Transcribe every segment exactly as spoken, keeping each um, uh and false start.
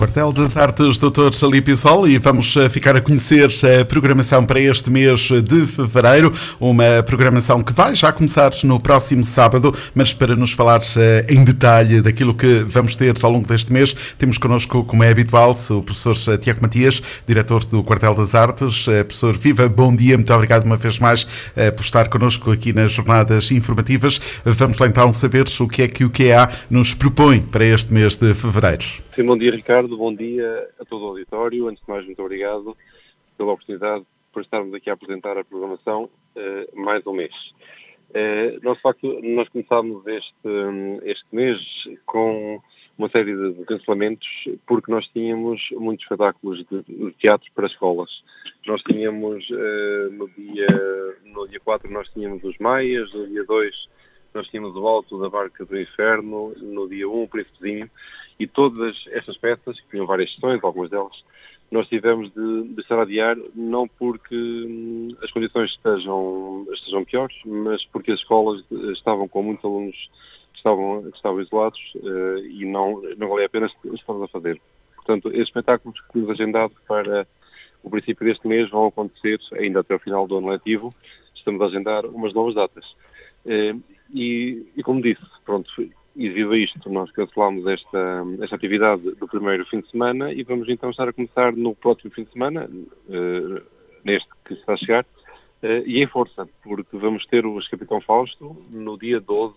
Quartel das Artes doutor Alípio Sol, e vamos ficar a conhecer a programação para este mês de fevereiro, uma programação que vai já começar no próximo sábado, mas para nos falar em detalhe daquilo que vamos ter ao longo deste mês, temos connosco, como é habitual, o professor Tiago Matias, diretor do Quartel das Artes. Professor, viva, bom dia, muito obrigado uma vez mais por estar connosco aqui nas jornadas informativas. Vamos lá então saber o que é que o Q E A nos propõe para este mês de fevereiro. Sim, bom dia, Ricardo, bom dia a todo o auditório. Antes de mais, muito obrigado pela oportunidade por estarmos aqui a apresentar a programação uh, mais um mês. Uh, nós, de facto, nós começámos este, este mês com uma série de, de cancelamentos porque nós tínhamos muitos espetáculos de, de teatro para escolas. Nós tínhamos, uh, no dia no dia quatro, nós tínhamos os Maias, no dia dois nós tínhamos o Alto da Barca do Inferno, no dia um o Príncipezinho, e todas estas peças, que tinham várias sessões, algumas delas, nós tivemos de, de estar a adiar, não porque hum, as condições estejam, estejam piores, mas porque as escolas estavam com muitos alunos que estavam, que estavam isolados uh, e não, não valia a pena estarmos a fazer. Portanto, estes espetáculos que temos agendado para o princípio deste mês vão acontecer ainda até o final do ano letivo. Estamos a agendar umas novas datas. Uh, e, e como disse, pronto, e devido a isto, nós cancelámos esta, esta atividade do primeiro fim de semana e vamos então estar a começar no próximo fim de semana, uh, neste que está a chegar, uh, e em força, porque vamos ter o Capitão Fausto no dia doze,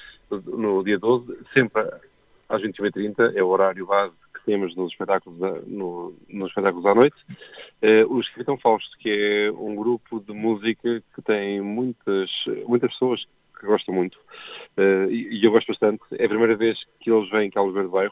no dia doze, sempre às vinte e uma e trinta, é o horário base que temos nos espetáculos, da, no, nos espetáculos à noite. Uh, o Capitão Fausto, que é um grupo de música que tem muitas, muitas pessoas que gostam muito, uh, e, e eu gosto bastante. É a primeira vez que eles vêm cá ao Oliveira do Bairro.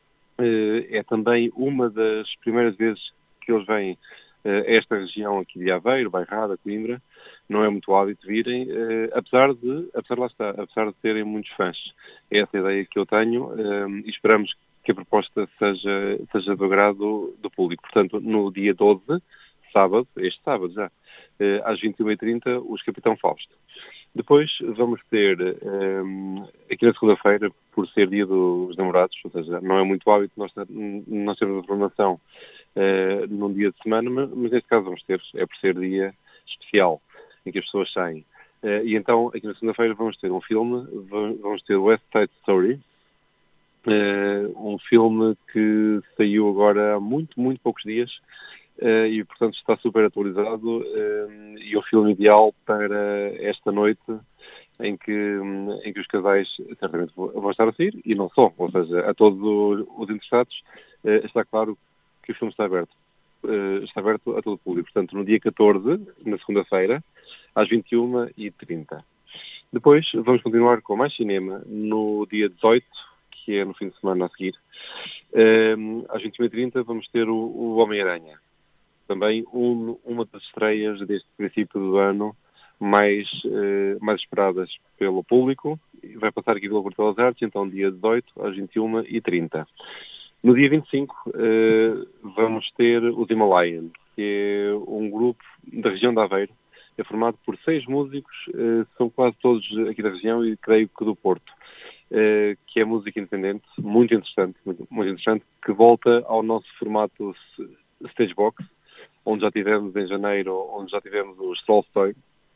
Uh, é também uma das primeiras vezes que eles vêm uh, a esta região aqui de Aveiro, Bairrada, Coimbra. Não é muito hábito virem, uh, apesar de, apesar lá está, apesar de terem muitos fãs. É essa a ideia que eu tenho, uh, e esperamos que a proposta seja, seja do agrado do público. Portanto, no dia doze, sábado, este sábado já, uh, às vinte e uma e trinta, os Capitão Fausto. Depois vamos ter, um, aqui na segunda-feira, por ser dia dos namorados, ou seja, não é muito hábito nós, nós termos a formação uh, num dia de semana, mas, mas neste caso vamos ter, é por ser dia especial, em que as pessoas saem. Uh, e então, aqui na segunda-feira vamos ter um filme, vamos ter West Side Story, uh, um filme que saiu agora há muito, muito poucos dias, Uh, e portanto está super atualizado, uh, e o filme ideal para esta noite em que, um, em que os casais certamente vão estar a sair, e não só, ou seja, a todos os, os interessados, uh, está claro que o filme está aberto, uh, está aberto a todo o público. Portanto, no dia catorze, na segunda-feira, às vinte e uma e trinta. Depois vamos continuar com mais cinema no dia dezoito, que é no fim de semana a seguir. Uh, às vinte e uma e trinta vamos ter o, o Homem-Aranha. Também um, uma das estreias deste princípio do ano mais, eh, mais esperadas pelo público. Vai passar aqui pelo Quartel das Artes, então dia dezoito às vinte e uma e trinta. No dia vinte e cinco eh, vamos ter os Himalayan, que é um grupo da região de Aveiro. É formado por seis músicos, eh, são quase todos aqui da região e creio que do Porto. Eh, que é música independente, muito interessante, muito, muito interessante, que volta ao nosso formato Stage Box, onde já tivemos em janeiro, onde já tivemos os Solstoy.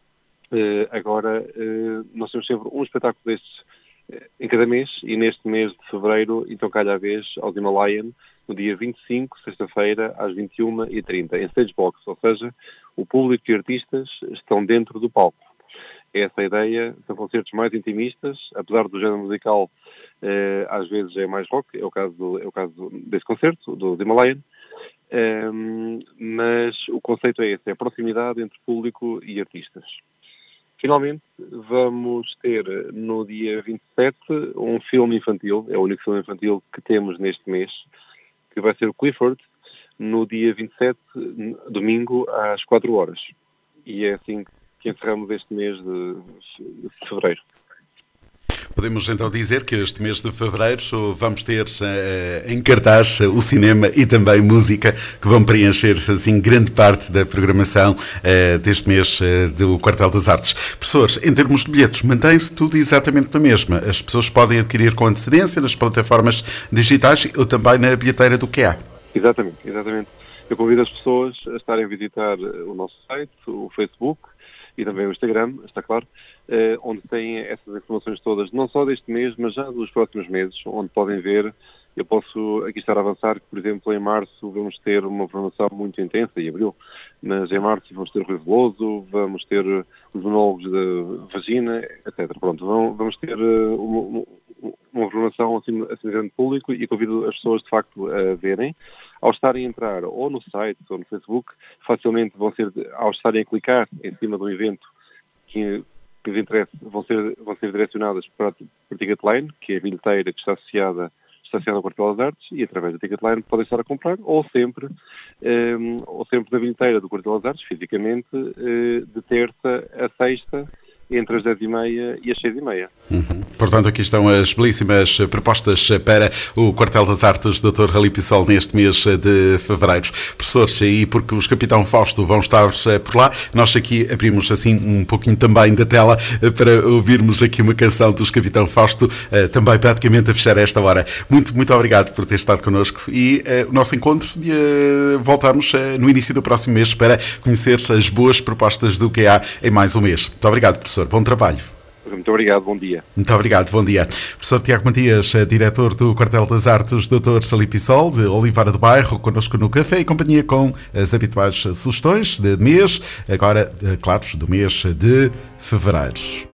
Uh, agora, uh, nós temos sempre um espetáculo destes uh, em cada mês, e neste mês de fevereiro, então calha a vez, aos Himalayan, no dia vinte e cinco, sexta-feira, às vinte e uma e trinta, em Stage Box, ou seja, o público e artistas estão dentro do palco. Essa é a ideia, são concertos mais intimistas, apesar do género musical, uh, às vezes é mais rock, é o caso, do, é o caso desse concerto, do Himalayan. Um, mas o conceito é esse, é a proximidade entre público e artistas. Finalmente, vamos ter no dia vinte e sete um filme infantil, é o único filme infantil que temos neste mês, que vai ser o Clifford, no dia vinte e sete, domingo, às quatro horas. E é assim que encerramos este mês de fevereiro. Podemos então dizer que este mês de fevereiro vamos ter uh, em cartaz o cinema e também música, que vão preencher assim grande parte da programação uh, deste mês uh, do Quartel das Artes. Professores, em termos de bilhetes, mantém-se tudo exatamente na mesma. As pessoas podem adquirir com antecedência nas plataformas digitais ou também na bilheteira do Q A. Exatamente, exatamente. Eu convido as pessoas a estarem a visitar o nosso site, o Facebook e também o Instagram, está claro, eh, onde têm essas informações todas, não só deste mês, mas já dos próximos meses, onde podem ver. Eu posso aqui estar a avançar que, por exemplo, em março vamos ter uma programação muito intensa, em abril, mas em março vamos ter o Rui Veloso, vamos ter os monólogos da Vagina, etcétera. Pronto, vamos ter uma, uma programação assim, assim grande público, e convido as pessoas, de facto, a verem. Ao estarem a entrar ou no site ou no Facebook, facilmente vão ser, ao estarem a clicar em cima de um evento que, que lhes interessa, vão ser, vão ser direcionadas para a Ticketline, que é a bilheteira que está associada, está associada ao Quartel das Artes, e através da Ticketline podem estar a comprar, ou sempre, um, ou sempre na bilheteira do Quartel das Artes, fisicamente, uh, de terça a sexta, entre as dez e meia e as seis e meia. Uhum. Portanto, aqui estão as belíssimas propostas para o Quartel das Artes, doutor Rally Pissol, neste mês de fevereiro. Professores, e porque os Capitão Fausto vão estar por lá, nós aqui abrimos assim um pouquinho também da tela para ouvirmos aqui uma canção dos Capitão Fausto, também praticamente a fechar esta hora. Muito, muito obrigado por ter estado connosco, e uh, o nosso encontro uh, voltamos uh, no início do próximo mês para conhecer as boas propostas do Q A em mais um mês. Muito obrigado, professor. Bom trabalho. Muito obrigado, bom dia. Muito obrigado, bom dia. Professor Tiago Matias, diretor do Quartel das Artes, doutor Rally Pissol, de Oliveira do Bairro, connosco no Café e Companhia, com as habituais sugestões de mês, agora, claro, do mês de fevereiro.